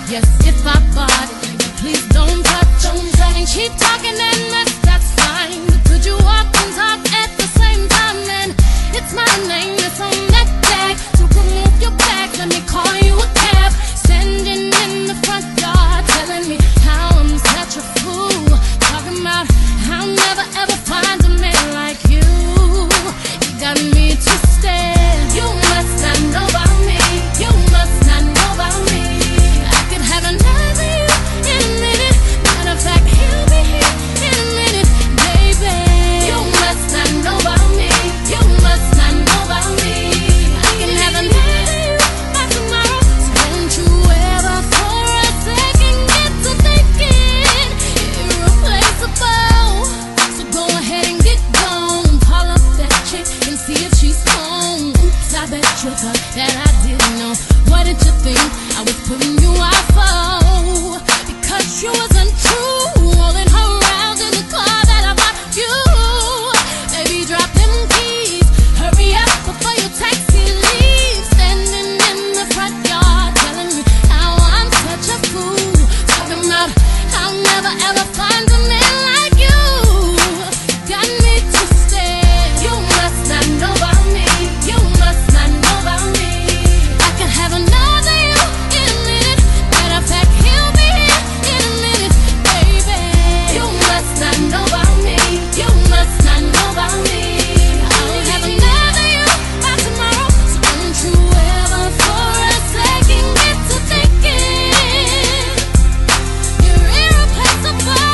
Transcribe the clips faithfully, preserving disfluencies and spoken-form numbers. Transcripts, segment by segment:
Yes, if I bought it, baby, please don't touch. Don't touch. And keep talking and that's, that's fine. But could you walk and talk at the same time? And it's my name that's on that tag. So remove your back, let me call you a cab. Standing in the front yard, telling me how I'm such a fool. Talking about how I'll never ever find a man like you. You got me twisted. You must not know about me. You must not know about me. I could have another you in a minute. Matter of fact, he'll be here in a minute, baby. You must not know about me. You must not know about me. I can have another you by tomorrow. So don't you ever for a second get to thinking irreplaceable. So go ahead and get gone. Call up that chick and see if she's home. Oops, I bet you thought that I didn't know. What did you think I was putting you out for? Because you wasn't true. Rolling her around in the car that I bought you. Baby, drop them keys. Hurry up before your taxi leaves. Standing in the front yard, telling me how I'm such a fool. Talking about I'll never ever find a man like you. Got me twisted. You must not know about me. You must not know about me. I can have another you in a minute. Matter of fact, he'll be here in a minute, baby. You must not know about me. You must not know about me. I'll have another you by tomorrow. So don't you ever for a second get to thinking you're irreplaceable.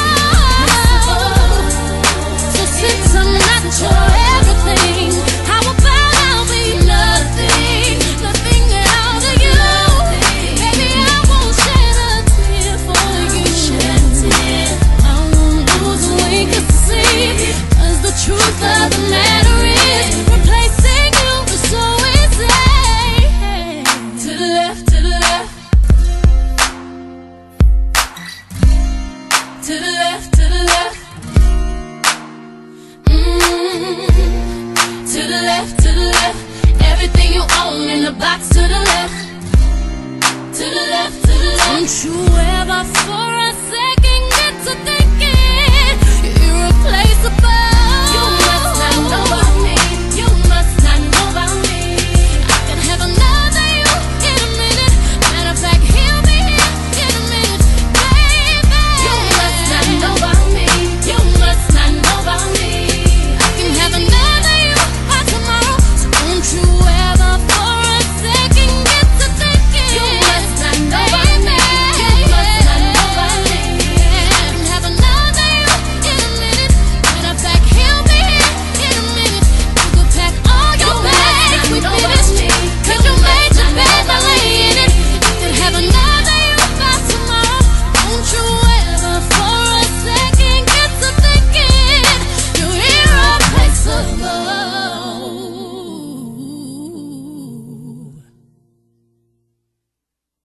So since I'm not your everything, how about I'll be nothing, nothing at all to you? Baby, I won't shed a tear for you. I won't lose a wink of sleep, 'cause the truth of the matter is replacing you is so easy. To the left, to the left, to the left, to the left. Mm, to the left, to the left. Everything you own in the box to the left. To the left, to the left. Don't you ever for a second get to thinking you're irreplaceable.